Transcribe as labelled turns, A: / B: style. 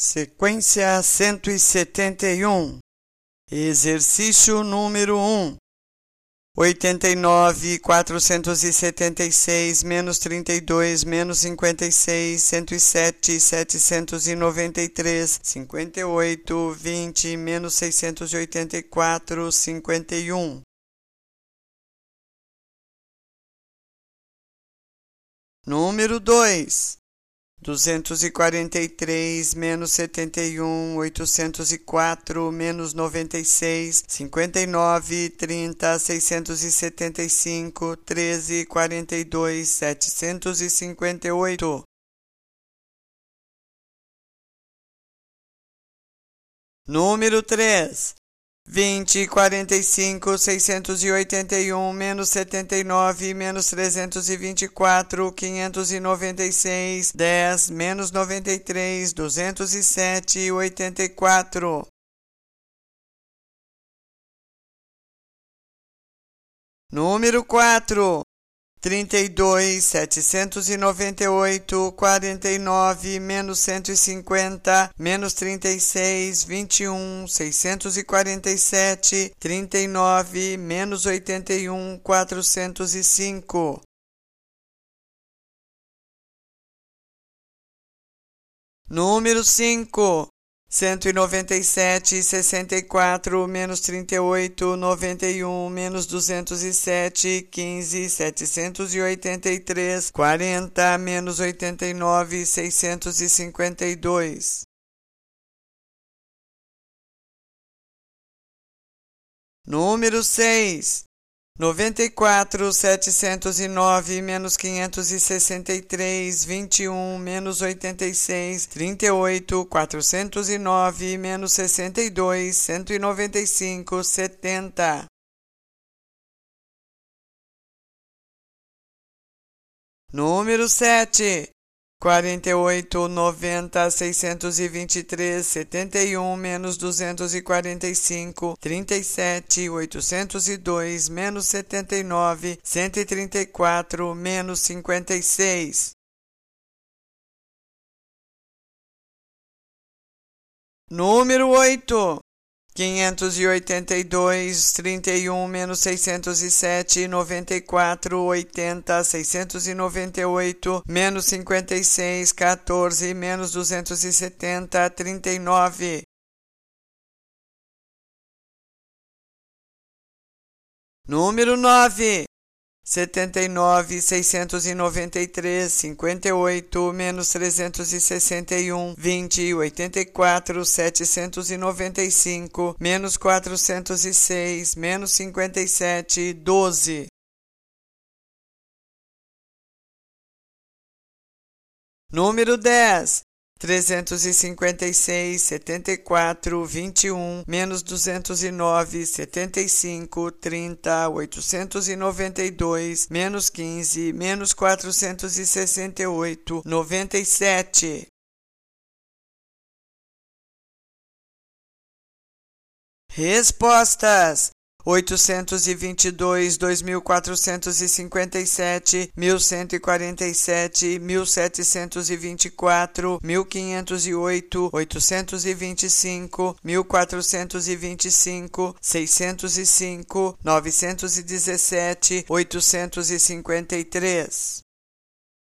A: Sequência 171. Exercício número 1. 89.476 menos 32 menos 56 107 793 58 20 menos 684 51. Número 2. 243 menos 71 804 menos 96 59 30 675 13 42 758. Número 3. 20, 45, 681, menos 79, menos 324, 596, 10, menos 93, 207, 84. Número 4. 32, 798, 49, menos 150, menos 36, 21, 647, 39, menos 81, 405. Número 5. 197, 64, menos 38, 91, menos 207, 15, 783, 40, menos 89, 652. Número 6. 94, 709, menos 563, 21, menos 86, 38, 409, menos 62, 195, 70. Número 7. 48, 90, 623, 71, menos 245, 37, 802, menos 79, 134, menos 56. Número 8. 582, 31, menos 607, 94, 80, 698, menos 56, 14, menos 270, 39. Número 9. 79, 693, 58, menos 361, 20, 84, 795, menos 406, menos 57, 12. Número 10. 356, 74, 21, menos 209, 75, 30, 892, menos 15, menos 468, 97. Respostas: 822, 2.457, 1.147, 1.724, 1.508, 825, 1.425, 605, 917, 853.